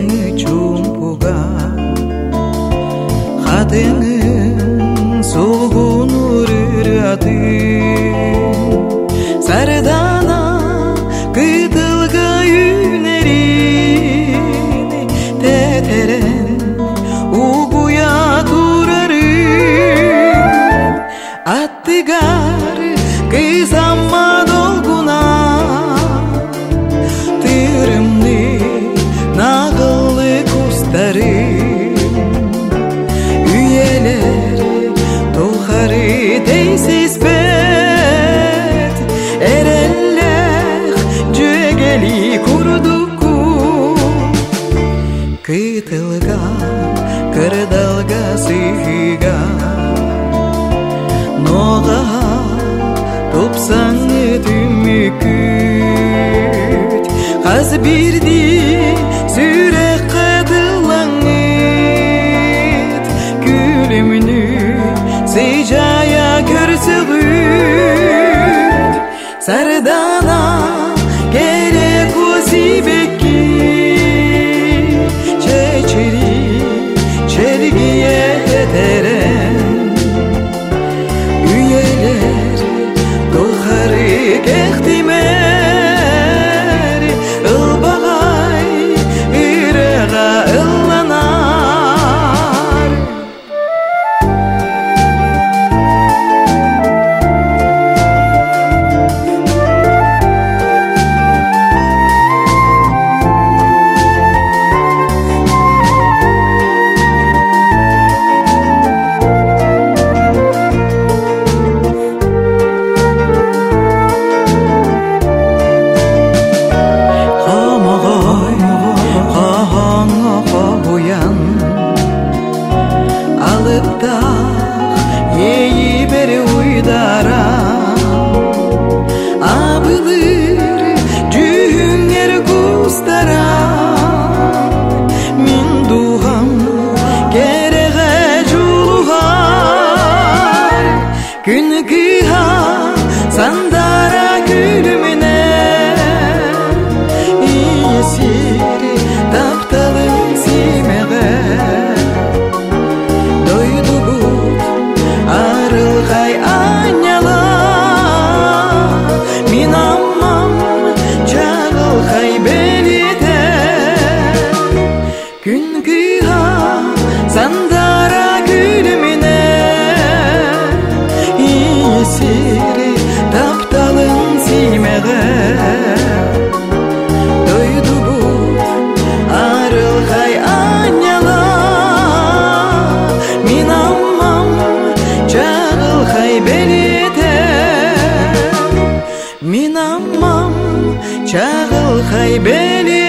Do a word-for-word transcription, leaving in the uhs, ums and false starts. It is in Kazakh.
чумпуга хатыңың солғыныр үратың сардана кытылга үнерин тетерен угуя турарын аттыгар кызамма долгуна тырымны нағылы кустарым үйелер толхары дейсіз бет эреллех жөгели курдуку кытылга кырдалга сыйга ноға топсаң түмүкүт қаз бирди сүрек кадылаңыт күлүмүнү сыйжая көрсөгүт сардана керек осибекки чечири челгие тетерен үйелер толхары кехтимер ылбагай ыраға ылланар алыпта ейи бери уйдара абылыр жүңер кустара мин духам кереге жулугар күн кыха сандара күлүмүнө иесири тапталын симеге арылгай аняла мин аммам чагылгай белите күн кыйга сандара күлүмүнө иесири тапталын симеге дойду бут арылгай аняла мин аммам чагылгай белите мин аммам чагылгай белите